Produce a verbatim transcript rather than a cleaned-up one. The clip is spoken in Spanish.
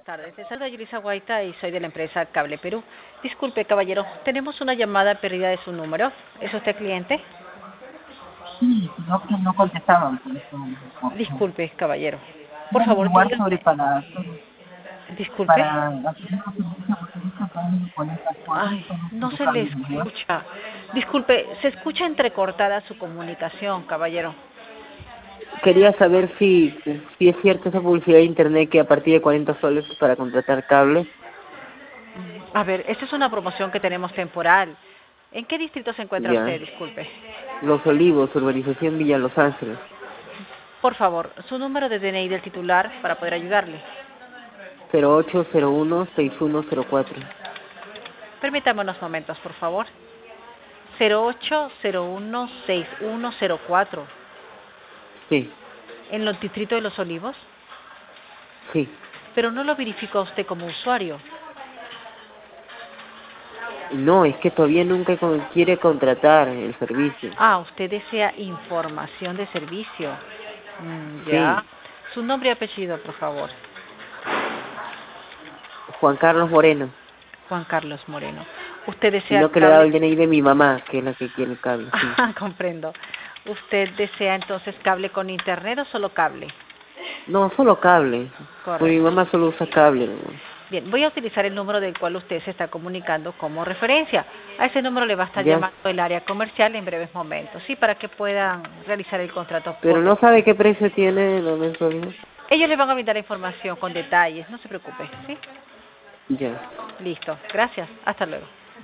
buenas tardes. Les saluda Yulisa Guaita y soy de la empresa Cable Perú. Disculpe, caballero, tenemos una llamada perdida de su número. ¿Es usted cliente? Sí, no que no contestaban por eso. Por, Disculpe, caballero. Por era un favor, lugar sobre dígame. para Disculpe. para hacer un servicio motorista también con estas cosas, Ay, solo no quiero se le cambios de lugar. escucha. Disculpe, se escucha entrecortada su comunicación, caballero. Quería saber si, si es cierta esa publicidad de internet que a partir de cuarenta soles para contratar cable. A ver, esta es una promoción que tenemos temporal. ¿En qué distrito se encuentra Ya. usted? Disculpe. Los Olivos, urbanización Villa Los Ángeles. Por favor, su número de D N I del titular para poder ayudarle. cero ocho cero uno seis uno cero cuatro. Permítame unos momentos, por favor. cero ocho cero uno seis uno cero cuatro. Sí, ¿En el distrito de Los Olivos? sí. Pero no lo verificó usted como usuario. No, es que todavía nunca con- quiere contratar el servicio. Ah, usted desea información de servicio. Mm, ya. Sí, Su nombre y apellido, por favor. Juan Carlos Moreno. Juan Carlos Moreno. ¿Usted desea Sino que le he dado cable? el D N I de mi mamá, que es la que quiere el cable, sí. Ah, comprendo. ¿Usted desea entonces cable con internet o solo cable? No, solo cable. Porque mi Correcto. mamá solo usa cable, ¿no? Bien, voy a utilizar el número del cual usted se está comunicando como referencia. A ese número le va a estar Ya. llamando el área comercial en breves momentos, ¿sí? Para que puedan realizar el contrato Pero por... no sabe qué precio tiene la mensualidad. Ellos le van a brindar información con detalles, no se preocupe, ¿sí? Ya. Listo, gracias, hasta luego.